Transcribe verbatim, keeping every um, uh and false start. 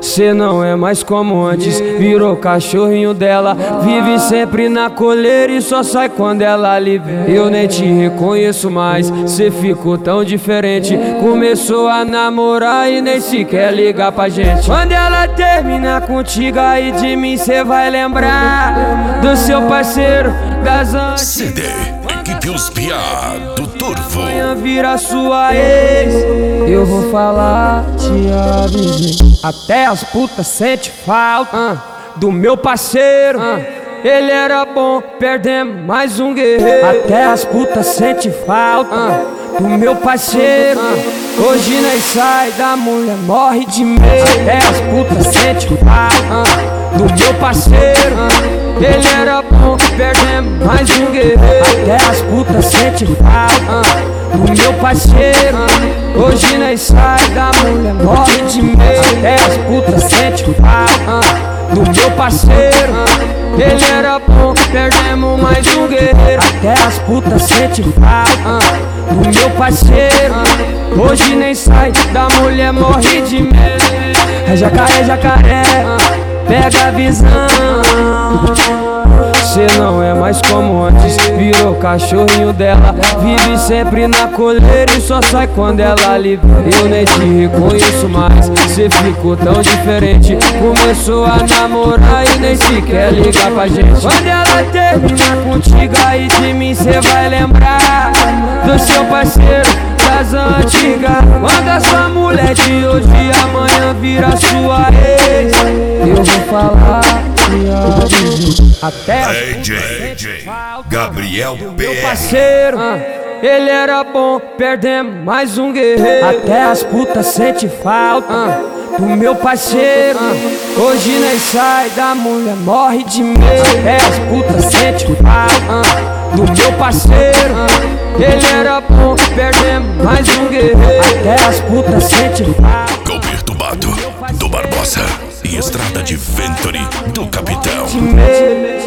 Cê não é mais como antes, virou cachorrinho dela. Vive sempre na coleira e só sai quando ela libera. Eu nem te reconheço mais, cê ficou tão diferente. Começou a namorar e nem sequer ligar pra gente. Quando ela terminar contigo, aí de mim cê vai lembrar do seu parceiro das antigas. C D Equipe Os Piá do Turvo. Amanhã vira sua ex, eu vou falar, te avisei. Até as putas sente falta uh, do meu parceiro uh, ele era bom, perdemos mais um guerreiro. Até as putas sente falta uh, do meu parceiro uh, hoje nós sai da mulher, morre de medo. Até as putas sente falta uh, do meu parceiro uh, ele era bom, perdemos mais um guerreiro. Até as putas sente falta uh, do meu parceiro uh, hoje nós sai da mulher, morre de medo. Até as putas sente falta uh, do meu parceiro uh, ele era bom, perdemos mais um guerreiro. Até as putas sente falta uh, do meu parceiro uh, hoje nem sai da mulher, morre de medo. É jacaré, jacaré, uh, pega a visão. Cê não é mais como antes, virou cachorrinho dela. Vive sempre na coleira e só sai quando ela libera. Eu nem te reconheço mais, cê ficou tão diferente. Começou a namorar e nem sequer ligar pra gente. Quando ela terminar contigo, aí de mim cê vai lembrar do seu parceiro das antigas. Quando a sua mulher de hoje amanhã vira sua ex, eu vou falar, até D J Gabriel meu parceiro, uh, ele era bom, perdemos mais um guerreiro. Até as putas sente falta uh, do meu parceiro uh, hoje nós sai da mulher, morre de medo. Até as putas sente falta uh, do meu parceiro uh, ele era bom, perdemos mais um guerreiro. Até as putas sente falta. Gol perturbado do Barbosa e Estrada de Venturi do Capitão.